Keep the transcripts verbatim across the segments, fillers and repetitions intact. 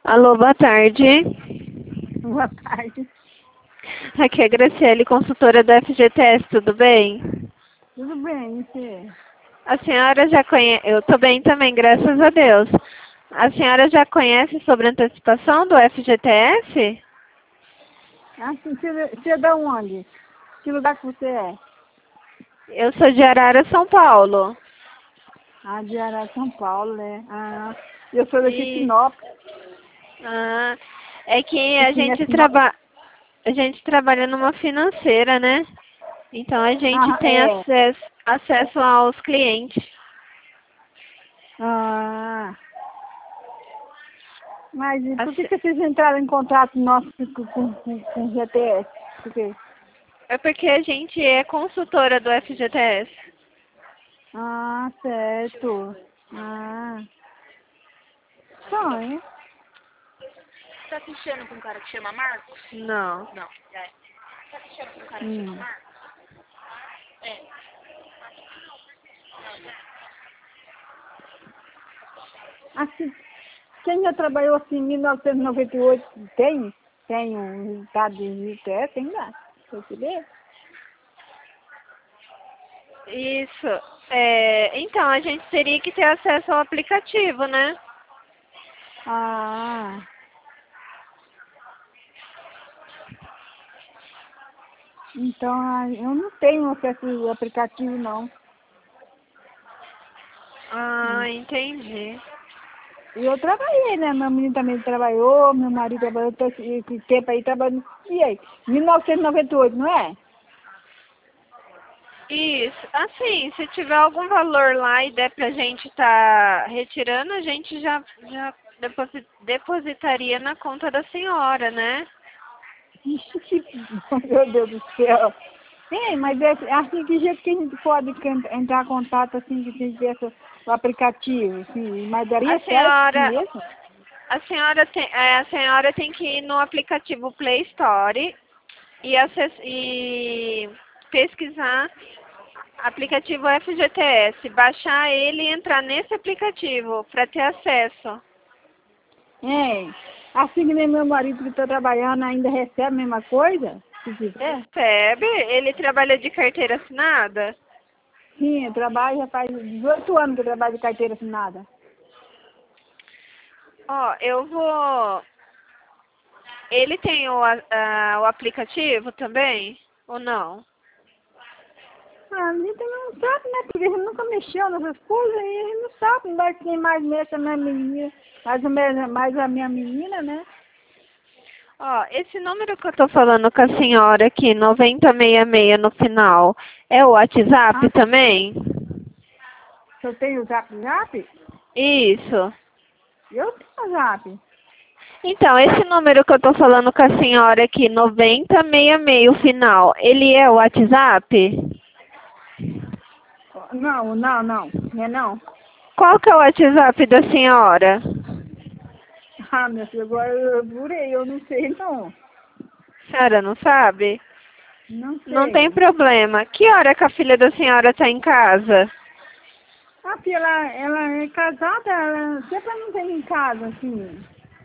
Alô, boa tarde. Boa tarde. Aqui é a Graciele, consultora da F G T S, tudo bem? Tudo bem, e você? A senhora já conhece... Eu tô bem também, graças a Deus. A senhora já conhece sobre a antecipação do F G T S? Ah, sim, você, você é da onde? Que lugar que você é? Eu sou de Arara, São Paulo. Ah, de Arara, São Paulo, né? Ah, eu sou daqui de E... Sinop. Ah, é que Você a conhece gente Sinop? trabalha... A gente trabalha numa financeira, né? Então a gente Ah, tem é. acesso, acesso aos clientes. Ah, mas e por que, Ace- que vocês entraram em contato nosso com, com, com, com o G T S? Por quê? É porque a gente é consultora do F G T S. Ah, certo. Ah, só, hein? Tá assistindo com um cara que chama Marcos? Não. Não, já é. Tá assistindo com um cara que chama Hum. Marcos? É. Assim, quem já trabalhou assim em mil novecentos e noventa e oito tem? Tem um resultado de G T S, tem lá. Você vê? Isso. É, então, a gente teria que ter acesso ao aplicativo, né? Ah, então ah, eu não tenho acesso ao aplicativo não. Hum. Ah, entendi. E eu trabalhei, né? Meu menino também trabalhou, meu marido trabalhou todo esse esse tempo aí trabalhando. E aí? mil novecentos e noventa e oito, não é? Isso. Assim, se tiver algum valor lá e der pra gente estar retirando, a gente já, já deposi- depositaria na conta da senhora, né? Ixi, que... Meu Deus do céu. Sim, mas é assim, que jeito que a gente pode can- entrar em contato assim, que tem que ter essa- o aplicativo, assim, mas A daria certo senhora, mesmo? a senhora tem, é, a senhora tem que ir no aplicativo Play Store e, acess- e pesquisar aplicativo F G T S, baixar ele e entrar nesse aplicativo para ter acesso. É, assim que nem meu marido que está trabalhando ainda recebe a mesma coisa, se quiser. Recebe? Ele trabalha de carteira assinada? Sim, eu trabalho já faz dezoito anos que eu trabalho de carteira assinada. Ó, eu vou... Ele tem o, a- a- o aplicativo também? Ou não? Ah, a gente não sabe, né? Porque a gente nunca mexeu nessas coisas e a gente não sabe, mas quem mais mexe é a minha menina, mais, ou menos, mais a minha menina, né? Ó, esse número que eu tô falando com a senhora aqui, noventa sessenta e seis no final, é o WhatsApp Ah, também? se eu tenho o zap zap? Isso. Eu tenho o zap. Então, esse número que eu tô falando com a senhora aqui, noventa sessenta e seis o final, ele é o WhatsApp? Não, não, não, não é não. Qual que é o WhatsApp da senhora? Ah, meu filho, agora eu burei, eu não sei não. A senhora não sabe? Não Não tem sei. problema. Que hora que a filha da senhora tá em casa? A filha, ela, ela é casada, ela sempre não tem em casa, assim.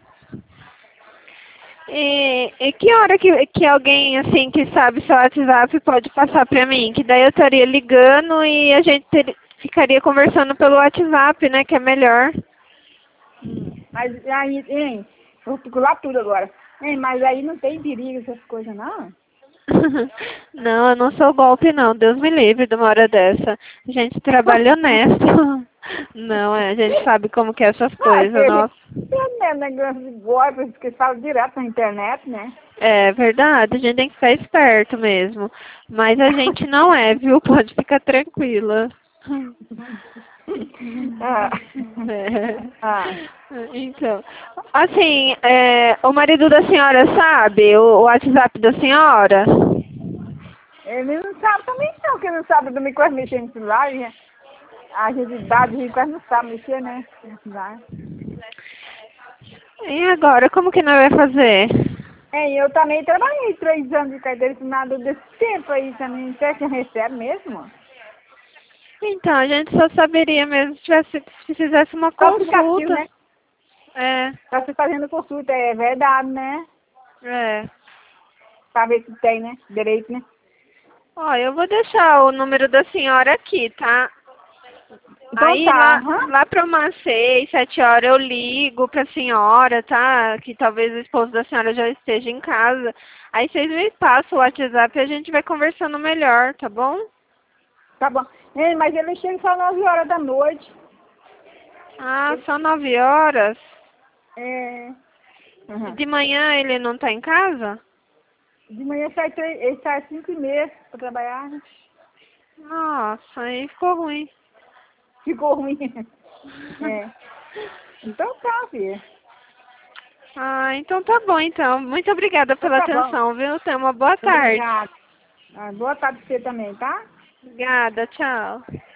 E, e que hora que, que alguém, assim, que sabe seu WhatsApp pode passar pra mim? Que daí eu estaria ligando e a gente ter, ficaria conversando pelo WhatsApp, né? Que é melhor. Hum. Mas aí, hein, vou procurar tudo agora. Hein, mas aí não tem perigo essas coisas, não? Não, eu não sou golpe, não. Deus me livre de uma hora dessa. A gente trabalha honesto. Não, é, a gente sabe como que é essas Ah, coisas, aquele, nossa. é negócio de golpe que fala direto na internet, né? É verdade, a gente tem que ficar esperto mesmo. Mas a gente não é, viu? Pode ficar tranquila. Ah, É. ah. Então, assim, é, o marido da senhora sabe o, o WhatsApp da senhora? Ele não sabe também não, que ele não sabe também quase mexer no celular, né? A gente idade, a gente quase não sabe mexer, né? No celular. E agora, como que nós vai fazer? É, eu também trabalhei três anos de carteira assinada desse tempo aí também. Você que recebe mesmo? Então, a gente só saberia mesmo se, tivesse, se fizesse uma O aplicativo, consulta. né? É, Tá você fazendo consulta, é verdade, né? é. Pra ver se tem, né? Direito, né? Ó, eu vou deixar o número da senhora aqui, tá? Então Aí tá, lá, aham. lá para umas seis, sete horas eu ligo pra senhora, tá? Que talvez o esposo da senhora já esteja em casa. Aí vocês me passam o WhatsApp e a gente vai conversando melhor, tá bom? Tá bom. Ei, mas ele chega só nove horas da noite. Ah, são nove horas. É. Aham. De manhã ele não tá em casa? De manhã sai três, ele sai às cinco e meia pra trabalhar. Né? Nossa, aí ficou ruim. Ficou ruim. É. Então tá, filha. Ah, então tá bom então. Muito obrigada Então pela tá bom. atenção, viu? Tenha uma boa tarde. Obrigada. Ah, boa tarde pra você também, tá? Obrigada, tchau.